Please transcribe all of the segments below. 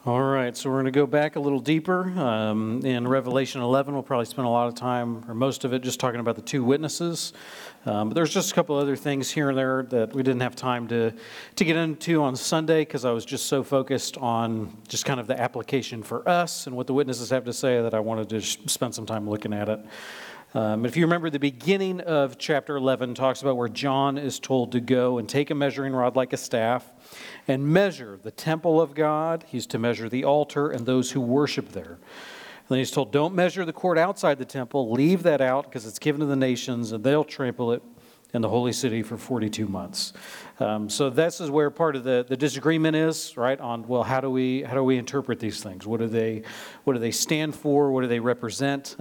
All right, so we're going to go back a little deeper. In Revelation 11, we'll probably spend a lot of time, or most of it, just talking about the two witnesses. But there's just a couple other things here and there that we didn't have time to get into on Sunday because I was just so focused on just kind of the application for us and what the witnesses have to say that I wanted to spend some time looking at it. If you remember, the beginning of chapter 11 talks about where John is told to go and take a measuring rod like a staff and measure the temple of God. He's to measure the altar and those who worship there. And then he's told, don't measure the court outside the temple. Leave that out because it's given to the nations and they'll trample it in the holy city for 42 months. So this is where part of the disagreement is, right? On, well, how do we interpret these things? What do they stand for? What do they represent?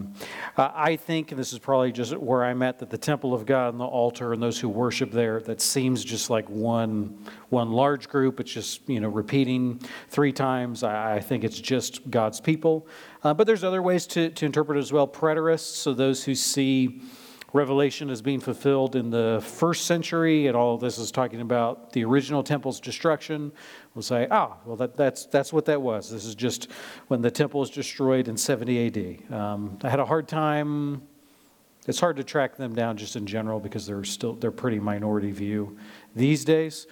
I think, and this is probably just where I'm at, that the temple of God and the altar and those who worship there, that seems just like one large group. It's just repeating three times. I think it's just God's people. But there's other ways to interpret it as well. Preterists, so those who see Revelation is being fulfilled in the first century, and all of this is talking about the original temple's destruction. We'll say, well, that's what that was. This is just when the temple was destroyed in 70 AD. I had a hard time. It's hard to track them down just in general because they're pretty minority view these days.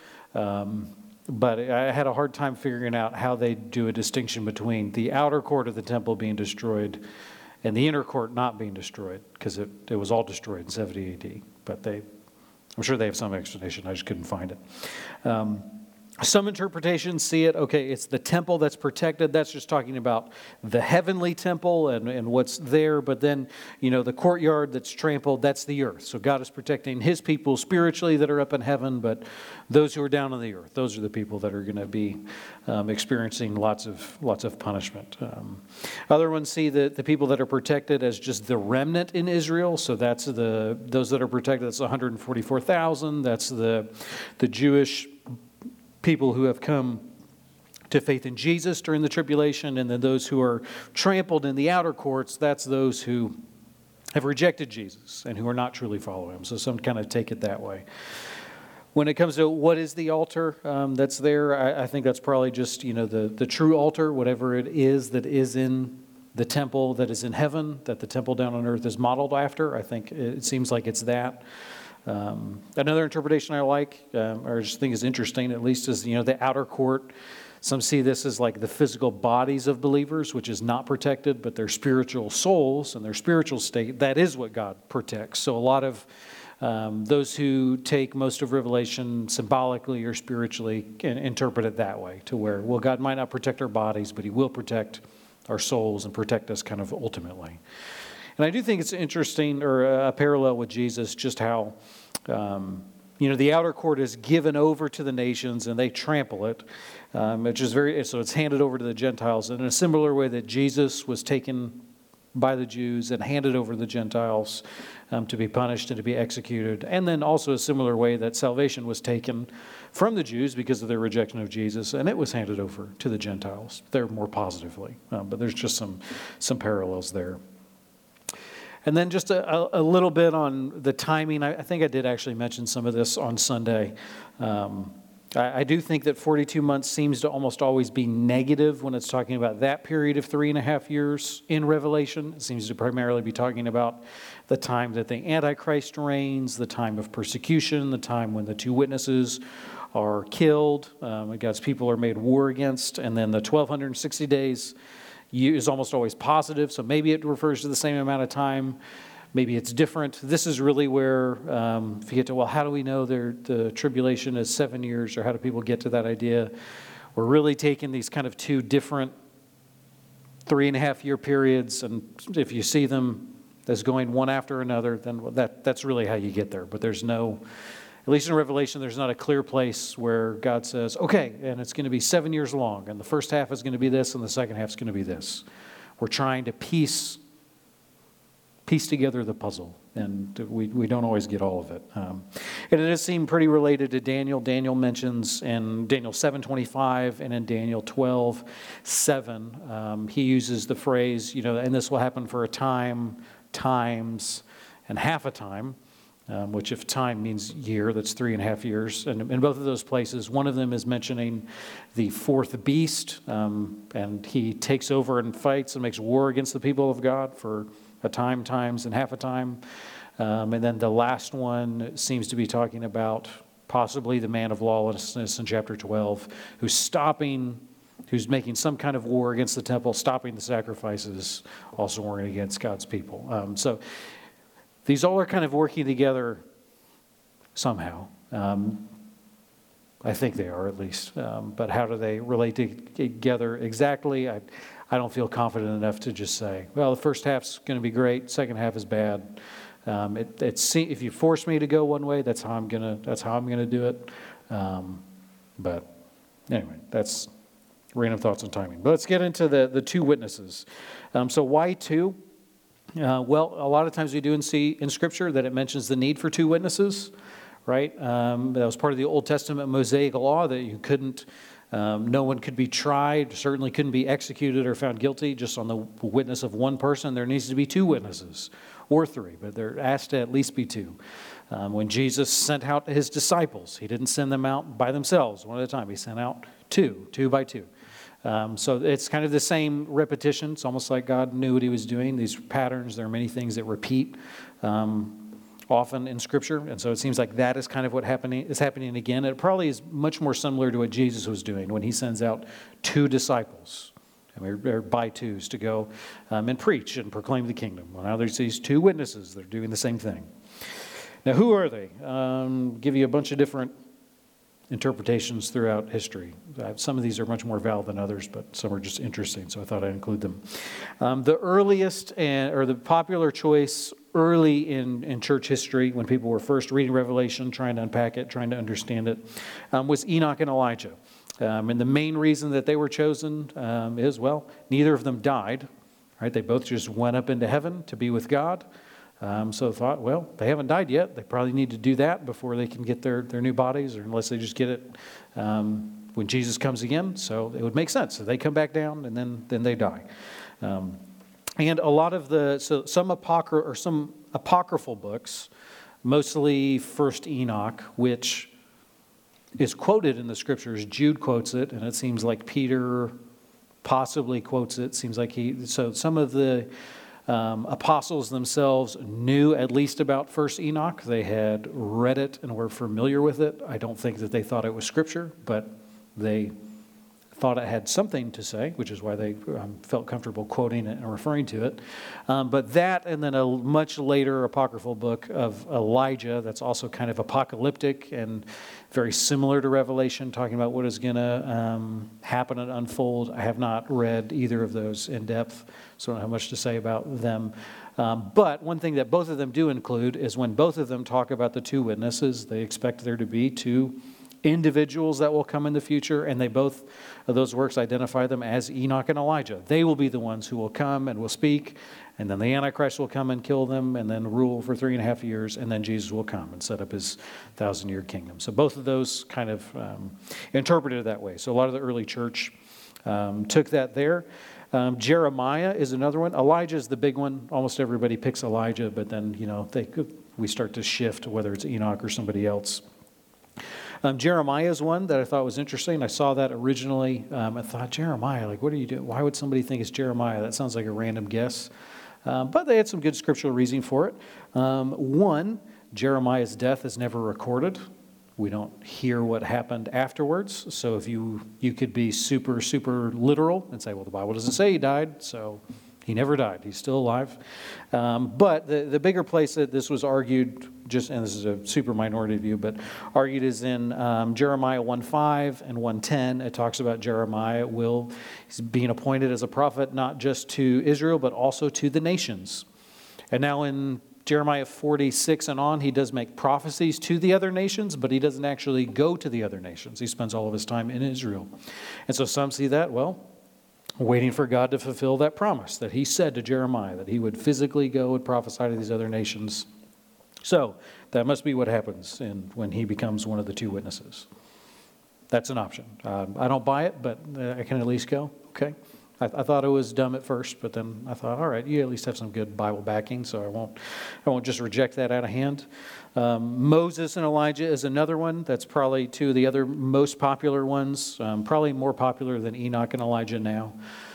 But I had a hard time figuring out how they do a distinction between the outer court of the temple being destroyed and the inner court not being destroyed, because it was all destroyed in 70 AD. But I'm sure they have some explanation. I just couldn't find it. Some interpretations see it, okay, it's the temple that's protected. That's just talking about the heavenly temple and what's there. But then, the courtyard that's trampled, that's the earth. So God is protecting his people spiritually that are up in heaven, but those who are down on the earth, those are the people that are going to be experiencing lots of punishment. Other ones see the people that are protected as just the remnant in Israel. So that's those that are protected, that's 144,000. That's the Jewish people who have come to faith in Jesus during the tribulation, and then those who are trampled in the outer courts, that's those who have rejected Jesus and who are not truly following him. So some kind of take it that way. When it comes to what is the altar that's there, I think that's probably just the true altar, whatever it is that is in the temple that is in heaven, that the temple down on earth is modeled after. I think it seems like it's that. Another interpretation I like, or just think is interesting, at least, is the outer court. Some see this as like the physical bodies of believers, which is not protected, but their spiritual souls and their spiritual state. That is what God protects. So a lot of those who take most of Revelation symbolically or spiritually can interpret it that way, to where, well, God might not protect our bodies, but he will protect our souls and protect us kind of ultimately. And I do think it's interesting, or a parallel with Jesus, just how, the outer court is given over to the nations and they trample it, which is so it's handed over to the Gentiles in a similar way that Jesus was taken by the Jews and handed over to the Gentiles to be punished and to be executed. And then also a similar way that salvation was taken from the Jews because of their rejection of Jesus, and it was handed over to the Gentiles. They're more positively, but there's just some parallels there. And then just a little bit on the timing. I think I did actually mention some of this on Sunday. I do think that 42 months seems to almost always be negative when it's talking about that period of 3.5 years in Revelation. It seems to primarily be talking about the time that the Antichrist reigns, the time of persecution, the time when the two witnesses are killed, God's people are made war against, and then the 1,260 days is almost always positive, so maybe it refers to the same amount of time. Maybe it's different. This is really where, if you get to, well, how do we know the tribulation is 7 years, or how do people get to that idea? We're really taking these kind of two different 3.5 year periods, and if you see them as going one after another, then that's really how you get there. But there's no, at least in Revelation, there's not a clear place where God says, okay, and it's going to be 7 years long, and the first half is going to be this, and the second half is going to be this. We're trying to piece together the puzzle, and we don't always get all of it. And it does seem pretty related to Daniel. Daniel mentions in Daniel 7:25 and in Daniel 12:7, he uses the phrase, and this will happen for a time, times, and half a time. which if time means year, that's 3.5 years. And in both of those places, one of them is mentioning the fourth beast, and he takes over and fights and makes war against the people of God for a time, times, and half a time. And then the last one seems to be talking about possibly the man of lawlessness in chapter 12, who's making some kind of war against the temple, stopping the sacrifices, also warring against God's people. So these all are kind of working together somehow. I think they are, at least. But how do they relate together exactly? I don't feel confident enough to just say, well, the first half's going to be great, second half is bad. If you force me to go one way, that's how I'm gonna do it. But anyway, that's random thoughts on timing. But let's get into the two witnesses. So why two? Well, a lot of times we do see in Scripture that it mentions the need for two witnesses, right? That was part of the Old Testament Mosaic law, that you couldn't, no one could be tried, certainly couldn't be executed or found guilty just on the witness of one person. There needs to be two witnesses, or three, but they're asked to at least be two. When Jesus sent out his disciples, he didn't send them out by themselves one at a time. He sent out two by two. So it's kind of the same repetition. It's almost like God knew what he was doing. These patterns, there are many things that repeat often in Scripture. And so it seems like that is kind of what is happening again. It probably is much more similar to what Jesus was doing when he sends out two disciples. Or by twos to go and preach and proclaim the kingdom. Well, now there's these two witnesses that are doing the same thing. Now, who are they? Give you a bunch of different interpretations throughout history. Some of these are much more valid than others, but some are just interesting, so I thought I'd include them. The earliest, or the popular choice early in church history, when people were first reading Revelation, trying to unpack it, trying to understand it, was Enoch and Elijah. And the main reason that they were chosen is, well, neither of them died, right? They both just went up into heaven to be with God. So thought, well, they haven't died yet. They probably need to do that before they can get their new bodies, or unless they just get it when Jesus comes again. So it would make sense. So they come back down, and then they die. And a lot of some apocryphal books, mostly First Enoch, which is quoted in the Scriptures. Jude quotes it, and it seems like Peter possibly quotes it. Seems like so some of the apostles themselves knew at least about First Enoch. They had read it and were familiar with it. I don't think that they thought it was Scripture, but they thought it had something to say, which is why they felt comfortable quoting it and referring to it. But that, and then a much later apocryphal book of Elijah that's also kind of apocalyptic and very similar to Revelation, talking about what is going to happen and unfold. I have not read either of those in depth, so I don't have much to say about them. But one thing that both of them do include is when both of them talk about the two witnesses, they expect there to be two individuals that will come in the future, and they both of those works identify them as Enoch and Elijah. They will be the ones who will come and will speak, and then the Antichrist will come and kill them and then rule for 3.5 years, and then Jesus will come and set up his 1,000-year kingdom. So both of those kind of interpreted it that way. So a lot of the early church took that there. Jeremiah is another one. Elijah is the big one. Almost everybody picks Elijah, but then we start to shift whether it's Enoch or somebody else. Jeremiah is one that I thought was interesting. I saw that originally. I thought, Jeremiah, what are you doing? Why would somebody think it's Jeremiah? That sounds like a random guess. But they had some good scriptural reasoning for it. One, Jeremiah's death is never recorded. We don't hear what happened afterwards. So if you could be super, super literal and say, well, the Bible doesn't say he died, so he never died. He's still alive. But the bigger place that this was argued, and this is a super minority view, but argued is in Jeremiah 1:5 and 1:10. It talks about Jeremiah he's being appointed as a prophet not just to Israel, but also to the nations. And now in Jeremiah 46 and on, he does make prophecies to the other nations, but he doesn't actually go to the other nations. He spends all of his time in Israel. And so some see that, waiting for God to fulfill that promise that he said to Jeremiah, that he would physically go and prophesy to these other nations. So that must be what happens when he becomes one of the two witnesses. That's an option. I don't buy it, but I can at least go, okay. I thought it was dumb at first, but then I thought, all right, you at least have some good Bible backing, so I won't just reject that out of hand. Moses and Elijah is another one. That's probably two of the other most popular ones, probably more popular than Enoch and Elijah now.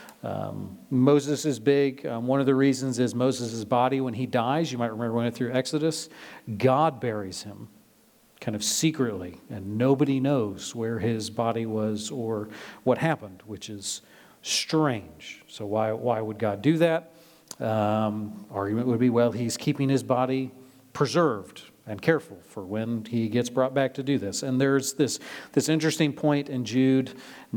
Moses is big. One of the reasons is Moses' body, when he dies, you might remember when it through Exodus, God buries him kind of secretly, and nobody knows where his body was or what happened, which is strange. So why would God do that? Argument would be, well, he's keeping his body preserved and careful for when he gets brought back to do this. And there's this interesting point in Jude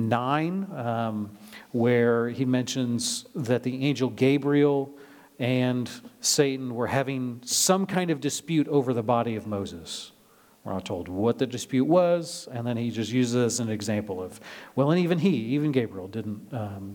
9 where he mentions that the angel Gabriel and Satan were having some kind of dispute over the body of Moses. We're not told what the dispute was, and then he just uses it as an example of, well, and even Gabriel didn't,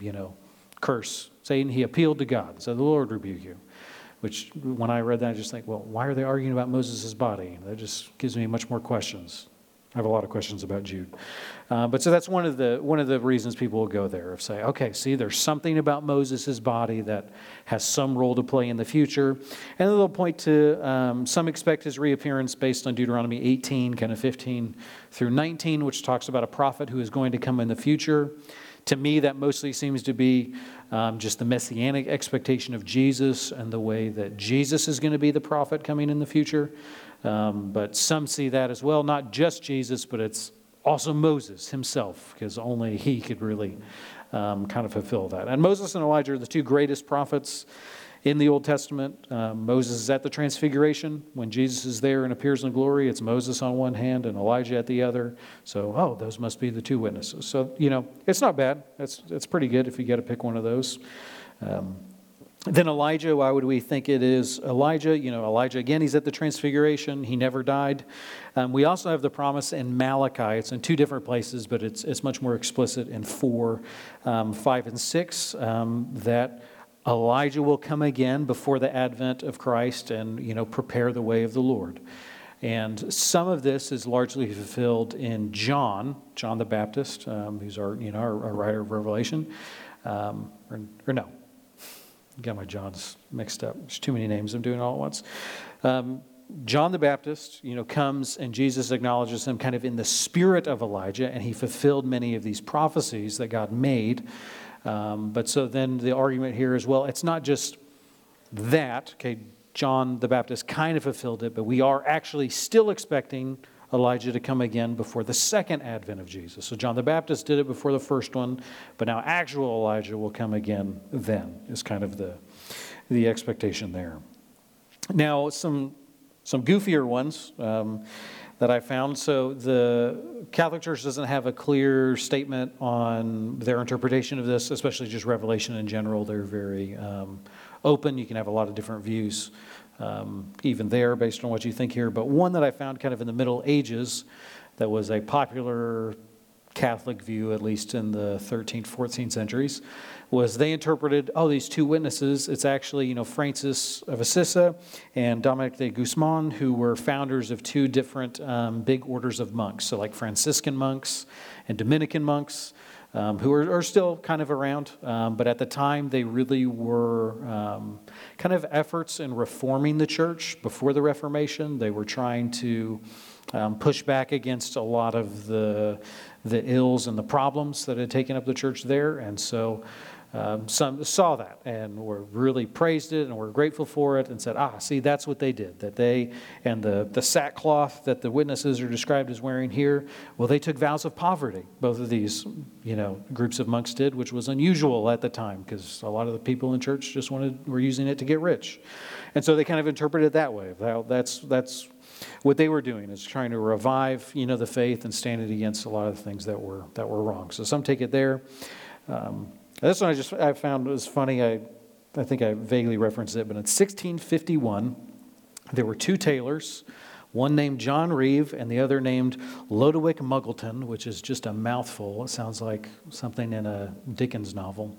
curse Satan. He appealed to God and said, the Lord rebuke you. Which, when I read that, I just think, well, why are they arguing about Moses' body? That just gives me much more questions. I have a lot of questions about Jude. But so that's one of the reasons people will go there, of say, okay, see, there's something about Moses' body that has some role to play in the future. And then they'll point to, some expect his reappearance based on Deuteronomy 18, kind of 15 through 19, which talks about a prophet who is going to come in the future. To me, that mostly seems to be just the messianic expectation of Jesus and the way that Jesus is going to be the prophet coming in the future. But some see that as well, not just Jesus, but it's also Moses himself, because only he could really kind of fulfill that. And Moses and Elijah are the two greatest prophets in the Old Testament. Moses is at the Transfiguration. When Jesus is there and appears in glory, it's Moses on one hand and Elijah at the other. So, those must be the two witnesses. So, it's not bad. It's pretty good if you get to pick one of those. Then Elijah, why would we think it is Elijah? Elijah, again, he's at the Transfiguration. He never died. We also have the promise in Malachi. It's in two different places, but it's much more explicit in 4, 5, and 6, that Elijah will come again before the advent of Christ and, prepare the way of the Lord. And some of this is largely fulfilled in John the Baptist, who's our writer of Revelation. Or no. Got my Johns mixed up. There's too many names I'm doing all at once. John the Baptist, comes and Jesus acknowledges him kind of in the spirit of Elijah, and he fulfilled many of these prophecies that God made. But so then the argument here is, well, it's not just that. Okay, John the Baptist kind of fulfilled it, but we are actually still expecting Elijah to come again before the second advent of Jesus. So John the Baptist did it before the first one, but now actual Elijah will come again then, is kind of the expectation there. Now, some goofier ones that I found. So the Catholic Church doesn't have a clear statement on their interpretation of this, especially just Revelation in general. They're very open. You can have a lot of different views even there based on what you think here. But one that I found kind of in the Middle Ages that was a popular Catholic view, at least in the 13th, 14th centuries, was they interpreted, these two witnesses, it's actually, Francis of Assisi and Dominic de Guzman, who were founders of two different big orders of monks. So like Franciscan monks and Dominican monks, who are still kind of around. But at the time, they really were kind of efforts in reforming the church before the Reformation. They were trying to push back against a lot of the ills and the problems that had taken up the church there. And so some saw that and were really praised it and were grateful for it and said, see, that's what they did. That they, and the sackcloth that the witnesses are described as wearing here, well, they took vows of poverty. Both of these, groups of monks did, which was unusual at the time because a lot of the people in church just were using it to get rich. And so they kind of interpreted it that way. That's what they were doing, is trying to revive, the faith and stand it against a lot of the things that were wrong. So some take it there. This one I found was funny. I think I vaguely referenced it, but in 1651, there were two tailors, one named John Reeve and the other named Lodowick Muggleton, which is just a mouthful. It sounds like something in a Dickens novel.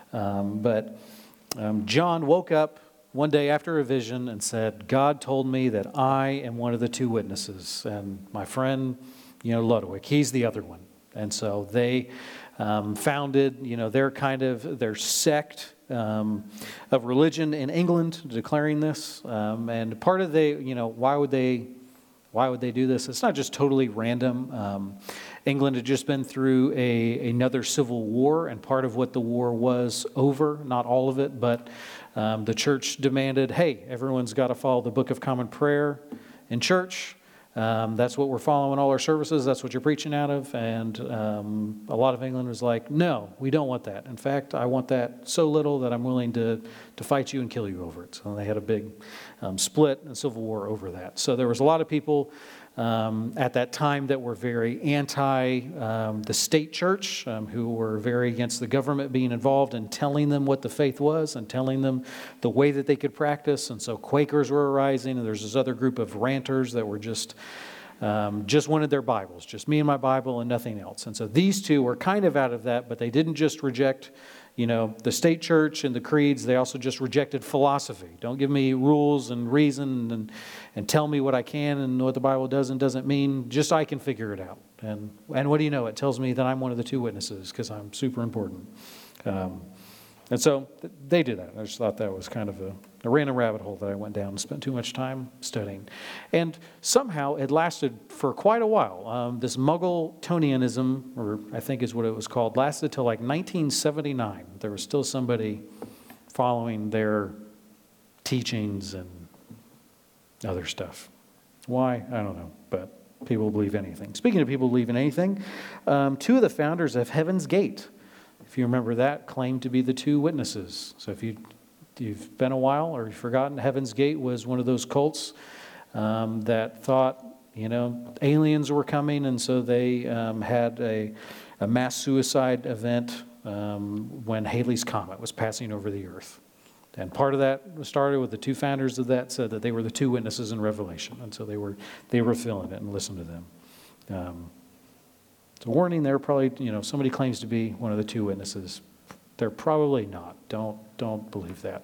But John woke up one day after a vision and said, God told me that I am one of the two witnesses, and my friend, Lodowick, he's the other one. And so they founded, their sect of religion in England, declaring this. And part of why would they do this? It's not just totally random. England had just been through another civil war, and part of what the war was over, not all of it, but the church demanded, hey, everyone's got to follow the Book of Common Prayer in church. That's what we're following all our services. That's what you're preaching out of. And a lot of England was like, no, we don't want that. In fact, I want that so little that I'm willing to fight you and kill you over it. So they had a big split and civil war over that. So there was a lot of people at that time that were very anti the state church, who were very against the government being involved and telling them what the faith was and telling them the way that they could practice. And so Quakers were arising, and there's this other group of ranters that were just wanted their Bibles, just me and my Bible and nothing else. And so these two were kind of out of that, but they didn't just reject the state church and the creeds. They also just rejected philosophy. Don't give me rules and reason and tell me what I can and what the Bible does and doesn't mean. Just I can figure it out. And what do you know? It tells me that I'm one of the two witnesses because I'm super important. And so they did that. I just thought that was kind of a random rabbit hole that I went down and spent too much time studying. And somehow it lasted for quite a while. This Muggletonianism, or I think is what it was called, lasted till like 1979. There was still somebody following their teachings and other stuff. Why? I don't know, but people believe anything. Speaking of people believing anything, two of the founders of Heaven's Gate, if you remember that, claimed to be the two witnesses. So if you've been a while or you've forgotten, Heaven's Gate was one of those cults that thought, aliens were coming, and so they had a mass suicide event when Halley's Comet was passing over the earth. And part of that started with the two founders of that said that they were the two witnesses in Revelation, and so they were feeling it and listened to them. So warning there, probably, if somebody claims to be one of the two witnesses, they're probably not. Don't believe that.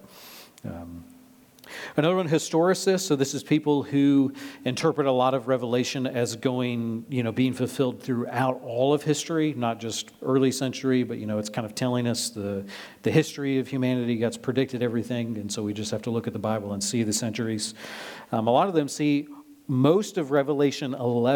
Another one, historicists. So this is people who interpret a lot of Revelation as going, being fulfilled throughout all of history, not just early century, but, it's kind of telling us the history of humanity. God's predicted everything, and so we just have to look at the Bible and see the centuries. A lot of them see most of Revelation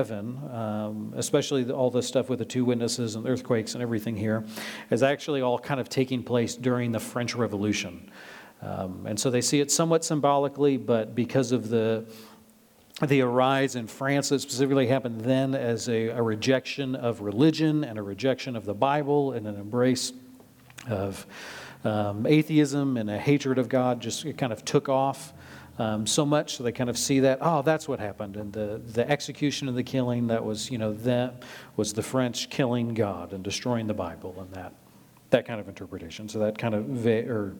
11, especially all the stuff with the two witnesses and earthquakes and everything here, is actually all kind of taking place during the French Revolution. And so they see it somewhat symbolically, but because of the arise in France that specifically happened then as a rejection of religion and a rejection of the Bible and an embrace of atheism and a hatred of God, just it kind of took off. So much, so they kind of see that, that's what happened. And the execution and the killing, that was, that was the French killing God and destroying the Bible and that kind of interpretation. So that kind of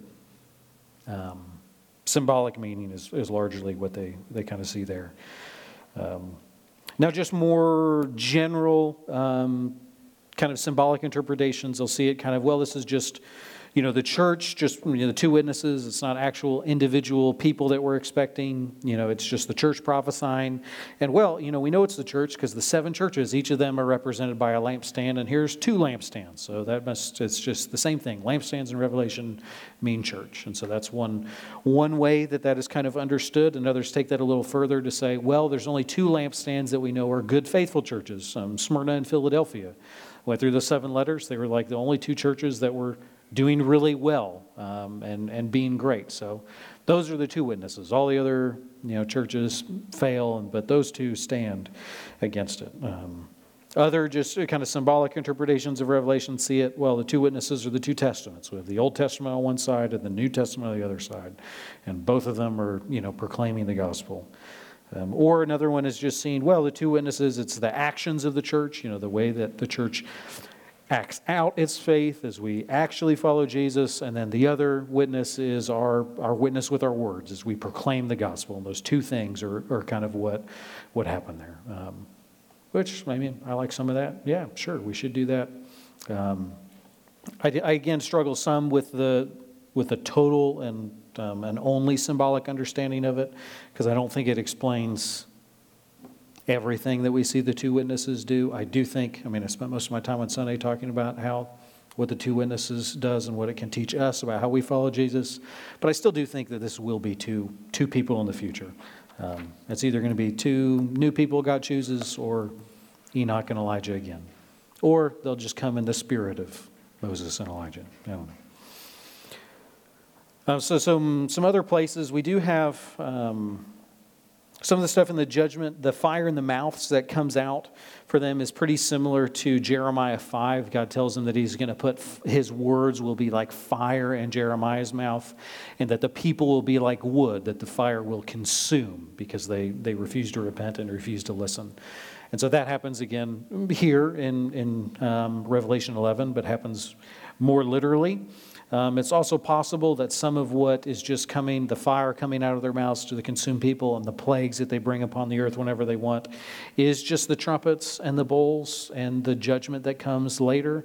symbolic meaning is largely what they kind of see there. Now, just more general kind of symbolic interpretations, they'll see it kind of, this is just the church, just the two witnesses. It's not actual individual people that we're expecting. It's just the church prophesying. And we know it's the church because the seven churches, each of them are represented by a lampstand, and here's two lampstands. So it's just the same thing. Lampstands in Revelation mean church. And so that's one way that is kind of understood. And others take that a little further to say, there's only two lampstands that we know are good, faithful churches, Smyrna and Philadelphia. Went through the 7 letters. They were like the only two churches that were doing really well and being great. So those are the two witnesses. All the other churches fail, but those two stand against it. Other just kind of symbolic interpretations of Revelation see it, the two witnesses are the two testaments. We have the Old Testament on one side and the New Testament on the other side. And both of them are, proclaiming the gospel. Or another one is just seeing, the two witnesses, it's the actions of the church, the way that the church acts out its faith as we actually follow Jesus, and then the other witness is our witness with our words as we proclaim the gospel. And those two things are kind of what happened there. Which, I like some of that. Yeah, sure, we should do that. I again struggle some with the total and an only symbolic understanding of it, because I don't think it explains everything that we see the two witnesses do. I do think, I spent most of my time on Sunday talking about how what the two witnesses does and what it can teach us about how we follow Jesus. But I still do think that this will be two people in the future. It's either going to be two new people God chooses, or Enoch and Elijah again. Or they'll just come in the spirit of Moses and Elijah. I don't know. So some other places, we do have some of the stuff in the judgment. The fire in the mouths that comes out for them is pretty similar to Jeremiah 5. God tells them that he's going to put his words will be like fire in Jeremiah's mouth, and that the people will be like wood that the fire will consume because they refuse to repent and refuse to listen. And so that happens again here in Revelation 11, but happens more literally. It's also possible that some of what is just coming, the fire coming out of their mouths to the consumed people and the plagues that they bring upon the earth whenever they want, is just the trumpets and the bowls and the judgment that comes later.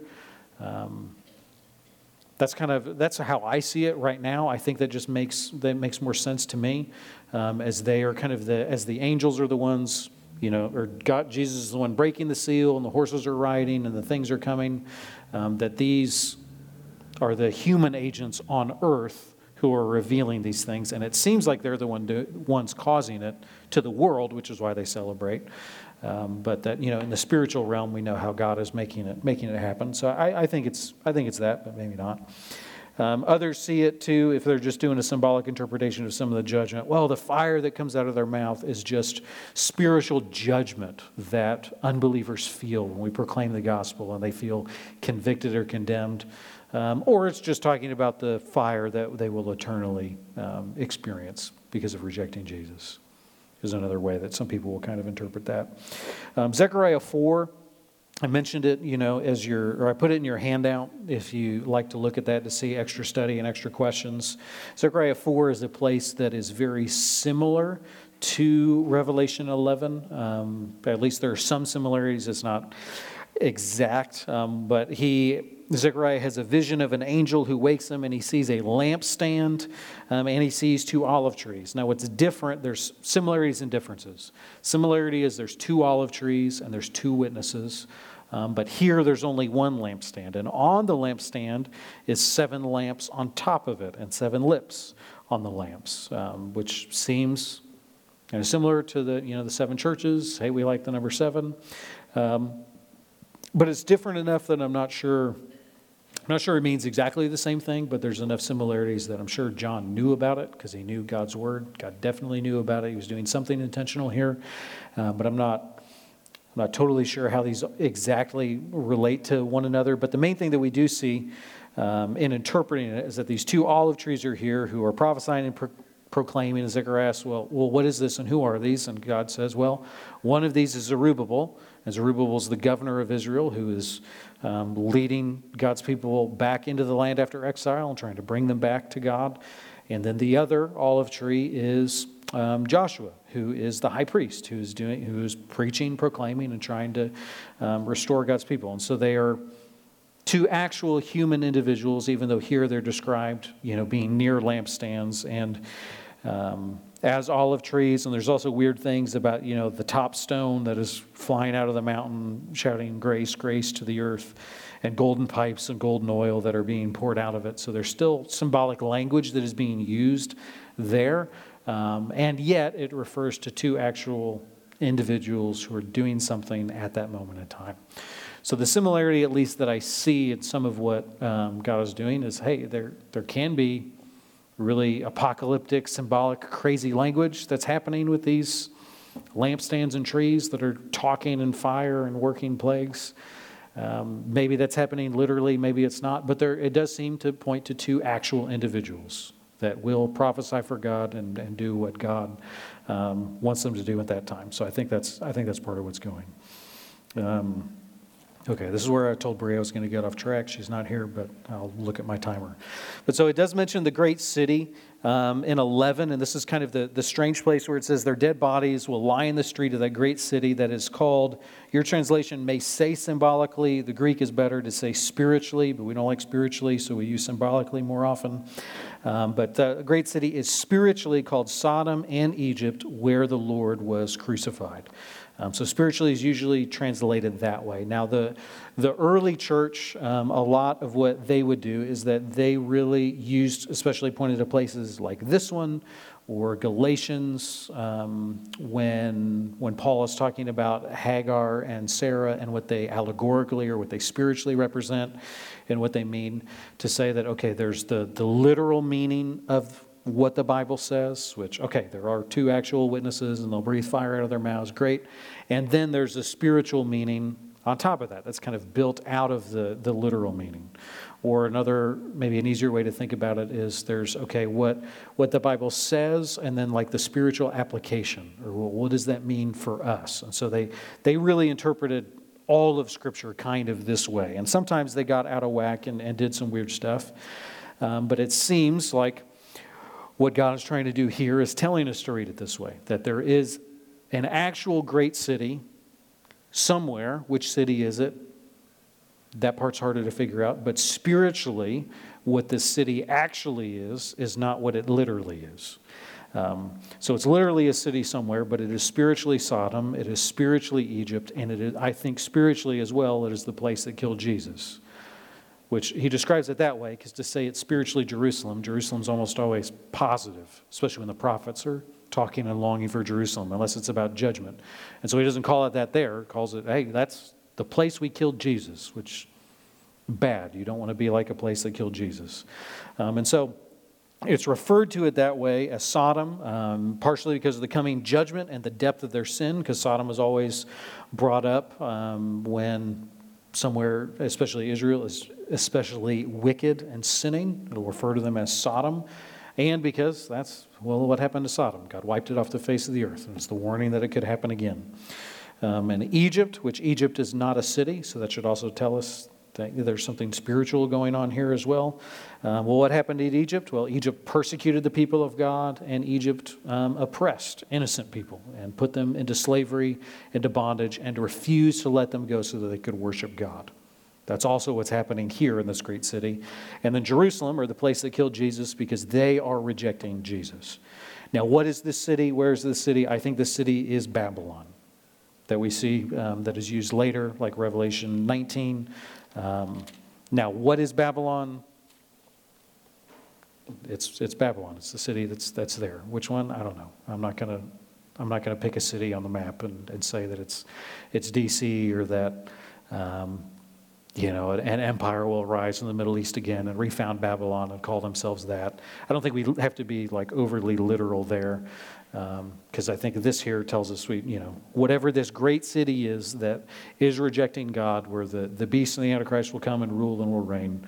That's how I see it right now. I think that makes more sense to me, as they are as the angels are the ones, or God, Jesus is the one breaking the seal, and the horses are riding, and the things are coming. That these are the human agents on earth who are revealing these things, and it seems like they're the ones causing it to the world, which is why they celebrate. But that in the spiritual realm, we know how God is making it happen. So I think it's that, but maybe not. Others see it too, if they're just doing a symbolic interpretation of some of the judgment. Well, the fire that comes out of their mouth is just spiritual judgment that unbelievers feel when we proclaim the gospel, and they feel convicted or condemned. Or it's just talking about the fire that they will eternally experience because of rejecting Jesus, is another way that some people will kind of interpret that. Zechariah 4, I mentioned it, or I put it in your handout if you like to look at that to see extra study and extra questions. Zechariah 4 is a place that is very similar to Revelation 11. At least there are some similarities. It's not exact, but Zechariah has a vision of an angel who wakes him, and he sees a lampstand, and he sees two olive trees. Now, what's different, there's similarities and differences. Similarity is there's two olive trees and there's two witnesses, but here there's only one lampstand, and on the lampstand is 7 lamps on top of it and 7 lips on the lamps, which seems similar to the 7 churches. Hey, we like the number 7. But it's different enough that I'm not sure it means exactly the same thing, but there's enough similarities that I'm sure John knew about it because he knew God's word. God definitely knew about it. He was doing something intentional here, but I'm not totally sure how these exactly relate to one another. But the main thing that we do see in interpreting it is that these 2 olive trees are here who are prophesying and proclaiming. And Zechariah asks, well, what is this and who are these? And God says, well, one of these is Zerubbabel. And Zerubbabel is the governor of Israel who is leading God's people back into the land after exile and trying to bring them back to God. And then the other olive tree is Joshua, who is the high priest, who is preaching, proclaiming, and trying to restore God's people. And so they are 2 actual human individuals, even though here they're described, being near lampstands and as olive trees. And there's also weird things about, the top stone that is flying out of the mountain, shouting grace, grace to the earth, and golden pipes and golden oil that are being poured out of it. So there's still symbolic language that is being used there. And yet it refers to 2 actual individuals who are doing something at that moment in time. So the similarity, at least that I see in some of what God is doing, is, hey, there can be really apocalyptic, symbolic, crazy language that's happening with these lampstands and trees that are talking in fire and working plagues. Maybe that's happening literally, maybe it's not, but it does seem to point to 2 actual individuals that will prophesy for God and do what God wants them to do at that time. So I think that's part of what's going. Okay, this is where I told Bria I was going to get off track. She's not here, but I'll look at my timer. But so it does mention the great city in 11, and this is kind of the strange place where it says their dead bodies will lie in the street of that great city that is called, your translation may say symbolically, the Greek is better to say spiritually, but we don't like spiritually, so we use symbolically more often. But the great city is spiritually called Sodom and Egypt, where the Lord was crucified. So spiritually is usually translated that way. Now, the early church, a lot of what they would do is that they really used, especially pointed to places like this one or Galatians, when Paul is talking about Hagar and Sarah and what they allegorically or what they spiritually represent and what they mean, to say that, okay, there's the literal meaning of what the Bible says, which, okay, there are two actual witnesses and they'll breathe fire out of their mouths, great. And then there's a spiritual meaning on top of that that's kind of built out of the literal meaning. Or another, maybe an easier way to think about it is there's, okay, what the Bible says and then like the spiritual application, or what does that mean for us? And so they really interpreted all of Scripture kind of this way. And sometimes they got out of whack and did some weird stuff. But it seems like what God is trying to do here is telling us to read it this way, that there is an actual great city somewhere. Which city is it? That part's harder to figure out. But spiritually, what this city actually is not what it literally is. So it's literally a city somewhere, but it is spiritually Sodom, it is spiritually Egypt, and it is, I think spiritually as well, it is the place that killed Jesus. Which he describes it that way, because to say it's spiritually Jerusalem, Jerusalem's almost always positive, especially when the prophets are talking and longing for Jerusalem, unless it's about judgment. And so he doesn't call it that there, he calls it, hey, that's the place we killed Jesus, which, bad. You don't want to be like a place that killed Jesus. And so it's referred to it that way as Sodom, partially because of the coming judgment and the depth of their sin, because Sodom was always brought up when somewhere, especially Israel, is especially wicked and sinning. It'll refer to them as Sodom. And because that's, well, what happened to Sodom? God wiped it off the face of the earth. And it's the warning that it could happen again. And Egypt, which Egypt is not a city, so that should also tell us that there's something spiritual going on here as well. Well, what happened in Egypt? Well, Egypt persecuted the people of God, and Egypt oppressed innocent people and put them into slavery, into bondage, and refused to let them go so that they could worship God. That's also what's happening here in this great city. And then Jerusalem, or the place that killed Jesus, because they are rejecting Jesus. Now, what is this city? Where is this city? I think this city is Babylon, that we see that is used later, like Revelation 19. Now, what is Babylon? It's Babylon. It's the city that's there. Which one? I don't know. I'm not gonna pick a city on the map and say that it's DC or that an empire will rise in the Middle East again and refound Babylon and call themselves that. I don't think we have to be like overly literal there, because I think this here tells us whatever this great city is that is rejecting God, where the beast and the Antichrist will come and rule and will reign.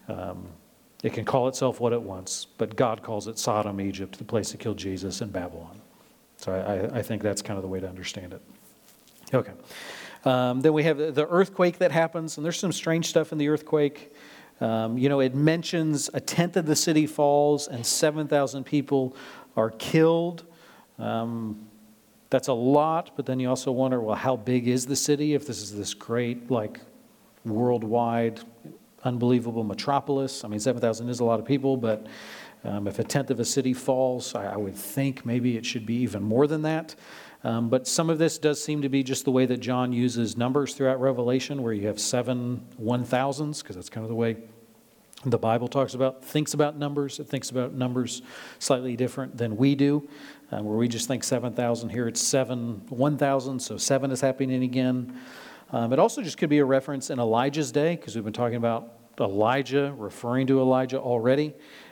It can call itself what it wants, but God calls it Sodom, Egypt, the place that killed Jesus, and Babylon. So I think that's kind of the way to understand it. Okay. Then we have the earthquake that happens, and there's some strange stuff in the earthquake. It mentions a tenth of the city falls and 7,000 people are killed. That's a lot, but then you also wonder, well, how big is the city if this is this great, worldwide, unbelievable metropolis? I mean, 7,000 is a lot of people, but if a tenth of a city falls, I would think maybe it should be even more than that. But some of this does seem to be just the way that John uses numbers throughout Revelation, where you have 7 1,000s, because that's kind of the way the Bible thinks about numbers. It thinks about numbers slightly different than we do, where we just think 7,000. Here it's 7 1,000, so 7 is happening again. It also just could be a reference in Elijah's day, because we've been talking about Elijah, referring to Elijah already.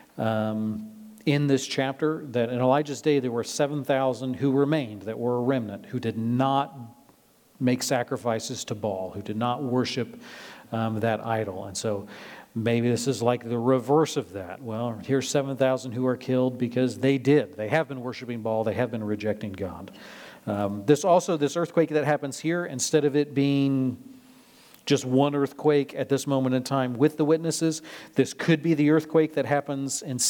In this chapter, that in Elijah's day there were 7,000 who remained, that were a remnant, who did not make sacrifices to Baal, who did not worship that idol. And so maybe this is like the reverse of that. Well, here's 7,000 who are killed because they have been worshiping Baal, they have been rejecting God. This earthquake that happens here, instead of it being just one earthquake at this moment in time with the witnesses, this could be the earthquake that happens in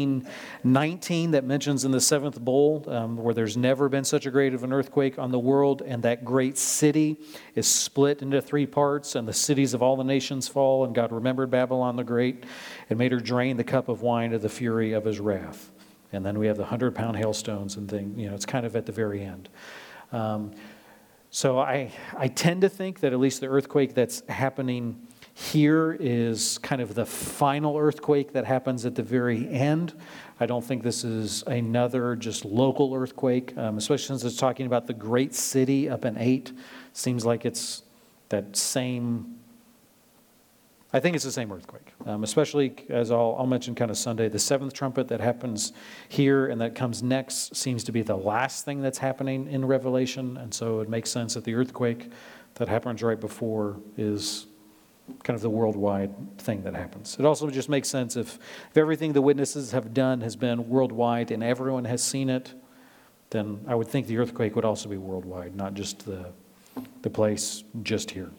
1619 that mentions in the seventh bowl, where there's never been such a great of an earthquake on the world, and that great city is split into 3 parts, and the cities of all the nations fall, and God remembered Babylon the Great and made her drain the cup of wine of the fury of his wrath. And then we have the 100-pound hailstones and things. It's kind of at the very end. So I tend to think that at least the earthquake that's happening here is kind of the final earthquake that happens at the very end. I don't think this is another just local earthquake, especially since it's talking about the great city up in 8. Seems like it's that same, I think it's the same earthquake, especially as I'll mention kind of Sunday. The 7th trumpet that happens here and that comes next seems to be the last thing that's happening in Revelation. And so it makes sense that the earthquake that happens right before is kind of the worldwide thing that happens. It also just makes sense if everything the witnesses have done has been worldwide and everyone has seen it, then I would think the earthquake would also be worldwide, not just the place just here.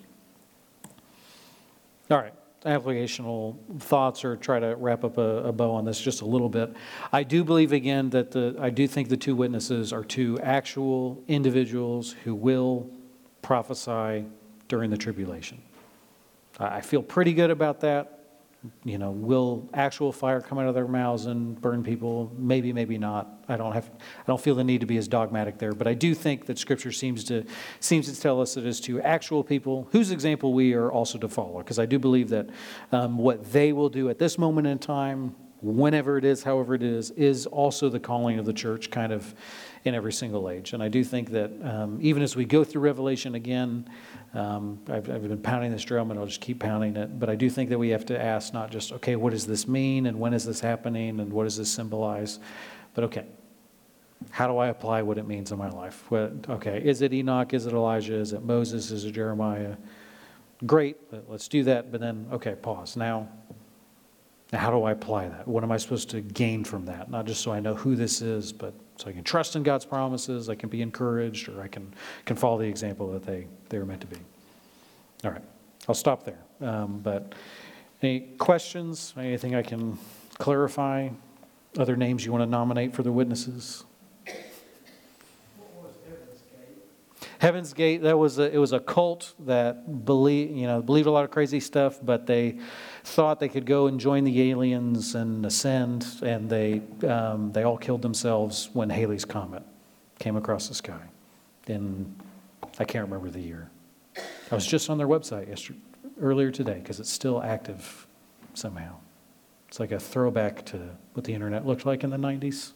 All right, applicational thoughts, or try to wrap up a bow on this just a little bit. I do believe again that I do think the 2 witnesses are 2 actual individuals who will prophesy during the tribulation. I feel pretty good about that. Will actual fire come out of their mouths and burn people? Maybe, maybe not. I don't feel the need to be as dogmatic there. But I do think that Scripture seems to tell us that as to actual people whose example we are also to follow. Because I do believe that what they will do at this moment in time, whenever it is, however it is also the calling of the church, kind of in every single age. And I do think that even as we go through Revelation again, I've been pounding this drum and I'll just keep pounding it, but I do think that we have to ask not just, okay, what does this mean and when is this happening and what does this symbolize? But okay, how do I apply what it means in my life? Okay, is it Enoch? Is it Elijah? Is it Moses? Is it Jeremiah? Great, let's do that, but then, okay, pause. Now, how do I apply that? What am I supposed to gain from that? Not just so I know who this is, but so I can trust in God's promises, I can be encouraged, or I can follow the example that they were meant to be. All right, I'll stop there. But any questions? Anything I can clarify? Other names you want to nominate for the witnesses? What was Heaven's Gate? Heaven's Gate, it was a cult that believed a lot of crazy stuff, but they thought they could go and join the aliens and ascend, and they all killed themselves when Halley's Comet came across the sky. I can't remember the year. I was just on their website earlier today because it's still active somehow. It's like a throwback to what the internet looked like in the 90s.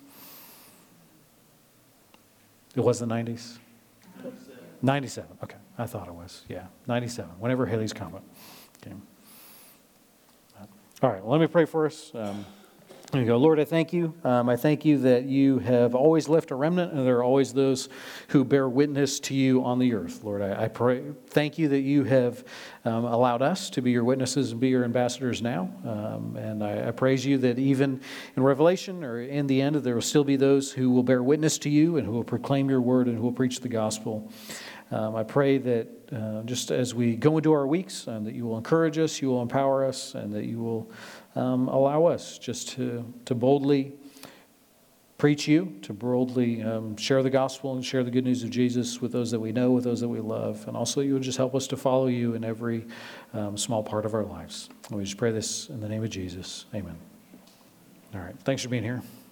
It was the 90s? 97. Okay, I thought it was. Yeah, 97. Whenever Halley's Comet came. All right, well, let me pray for us. There you go. Lord, I thank you. I thank you that you have always left a remnant, and there are always those who bear witness to you on the earth. Lord, I pray. Thank you that you have allowed us to be your witnesses and be your ambassadors now. And I praise you that even in Revelation or in the end, there will still be those who will bear witness to you and who will proclaim your word and who will preach the gospel. I pray that just as we go into our weeks, that you will encourage us, you will empower us, and that you will allow us just to boldly preach you, to boldly share the gospel and share the good news of Jesus with those that we know, with those that we love. And also you will just help us to follow you in every small part of our lives. And we just pray this in the name of Jesus. Amen. All right. Thanks for being here.